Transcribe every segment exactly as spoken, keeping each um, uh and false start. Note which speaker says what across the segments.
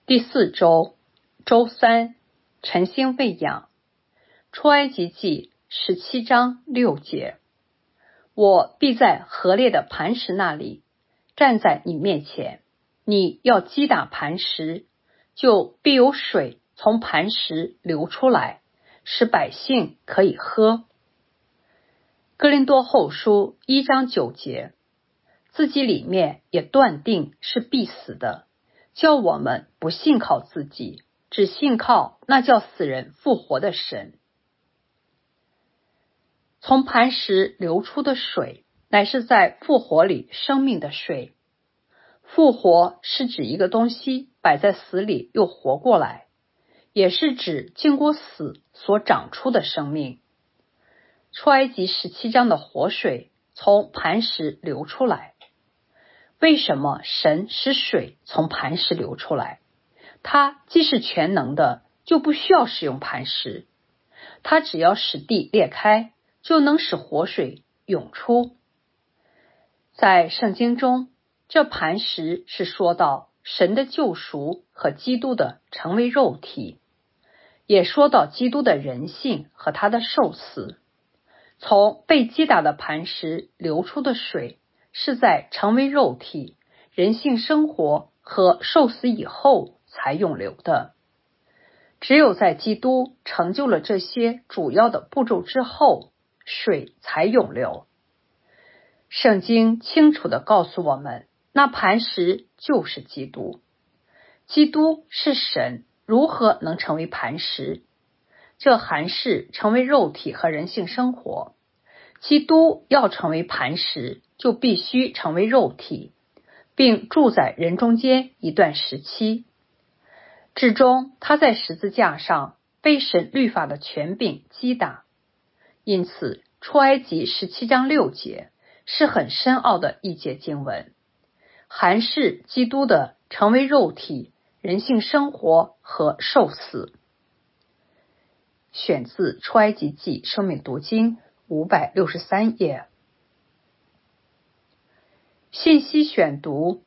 Speaker 1: 第四周，周三，晨星喂养。出埃及记十七章六节，我必在河裂的磐石那里站在你面前，你要击打磐石，就必有水从磐石流出来，使百姓可以喝。哥林多后书一章九节，自己里面也断定是必死的，叫我们不信靠自己，只信靠那叫死人复活的神。从磐石流出的水，乃是在复活里生命的水。复活是指一个东西摆在死里又活过来，也是指经过死所长出的生命。出埃及十七章的活水从磐石流出来。为什么神使水从磐石流出来？他既是全能的，就不需要使用磐石，他只要使地裂开，就能使活水涌出。在圣经中，这磐石是说到神的救赎和基督的成为肉体，也说到基督的人性和他的受死。从被击打的磐石流出的水，是在成为肉体、人性生活和受死以后才涌流的。只有在基督成就了这些主要的步骤之后，水才涌流。圣经清楚地告诉我们，那磐石就是基督。基督是神，如何能成为磐石？这含是成为肉体和人性生活。基督要成为磐石，就必须成为肉体，并住在人中间一段时期。至终他在十字架上被神律法的权柄击打。因此出埃及十七章六节是很深奥的一节经文，含是基督的成为肉体、人性生活和受死。选自出埃及记生命读经五百六十三页。信息选读。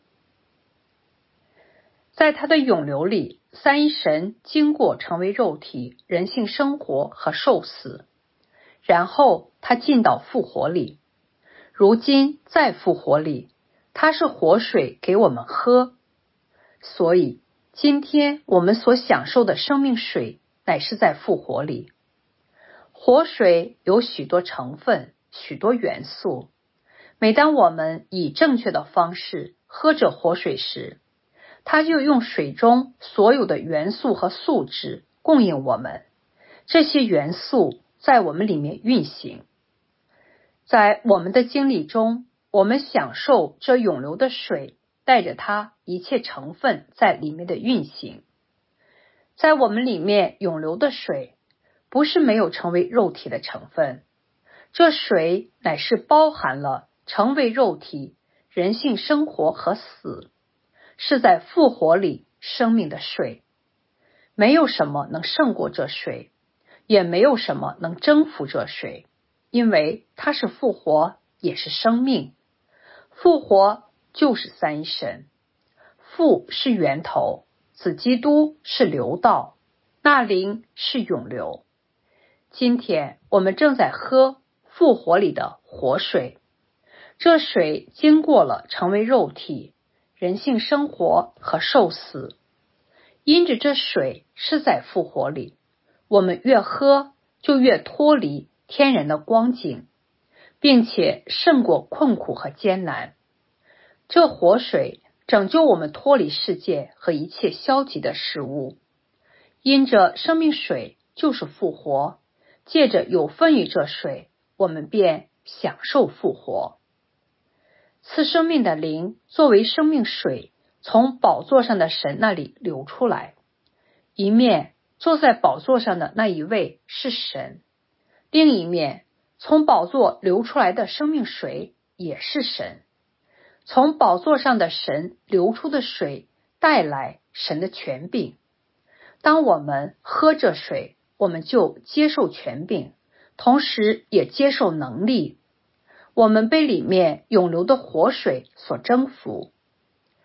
Speaker 1: 在他的涌流里，三一神经过成为肉体、人性生活和受死，然后他进到复活里。如今在复活里，他是活水给我们喝。所以今天我们所享受的生命水乃是在复活里。活水有许多成分，许多元素。每当我们以正确的方式喝着活水时，它就用水中所有的元素和素质供应我们，这些元素在我们里面运行。在我们的经历中，我们享受这涌流的水，带着它一切成分在里面的运行。在我们里面涌流的水，不是没有成为肉体的成分，这水乃是包含了成为肉体、人性生活和死，是在复活里生命的水。没有什么能胜过这水，也没有什么能征服这水，因为它是复活，也是生命。复活就是三一神，父是源头，子基督是流道，那灵是涌流。今天我们正在喝复活里的活水，这水经过了成为肉体、人性生活和受死。因着这水是在复活里，我们越喝就越脱离天然的光景，并且胜过困苦和艰难。这活水拯救我们脱离世界和一切消极的事物。因着生命水就是复活，借着有分于这水，我们便享受复活。赐生命的灵作为生命水，从宝座上的神那里流出来。一面坐在宝座上的那一位是神，另一面从宝座流出来的生命水也是神。从宝座上的神流出的水带来神的权柄。当我们喝这水，我们就接受权柄，同时也接受能力。我们被里面涌流的活水所征服。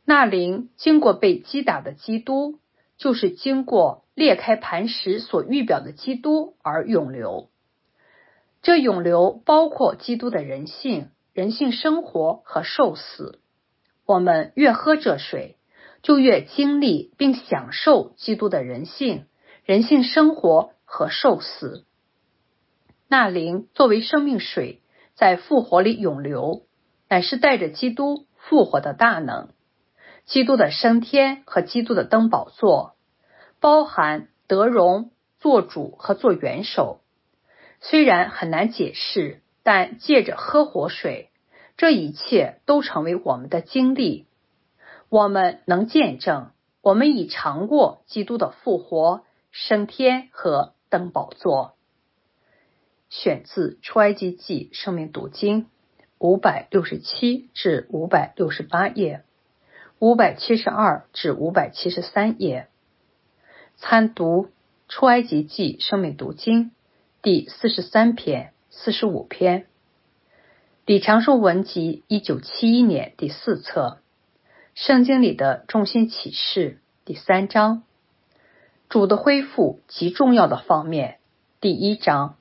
Speaker 1: 那灵经过被击打的基督，就是经过裂开磐石所预表的基督而涌流。这涌流包括基督的人性、人性生活和受死。我们越喝这水，就越经历并享受基督的人性、人性生活和受死。那灵作为生命水，在复活里涌流，乃是带着基督复活的大能。基督的升天和基督的登宝座，包含得荣、做主和做元首。虽然很难解释，但借着喝活水，这一切都成为我们的经历。我们能见证，我们已尝过基督的复活、升天和登宝座。选自出埃及记生命读经五百六十七至五百六十八页，五百七十二至五百七十三页。参读出埃及记生命读经第四十三篇、四十五篇。李长寿文集一九七一年第四册。圣经里的中心启示第三章。主的恢复极重要的方面第一章。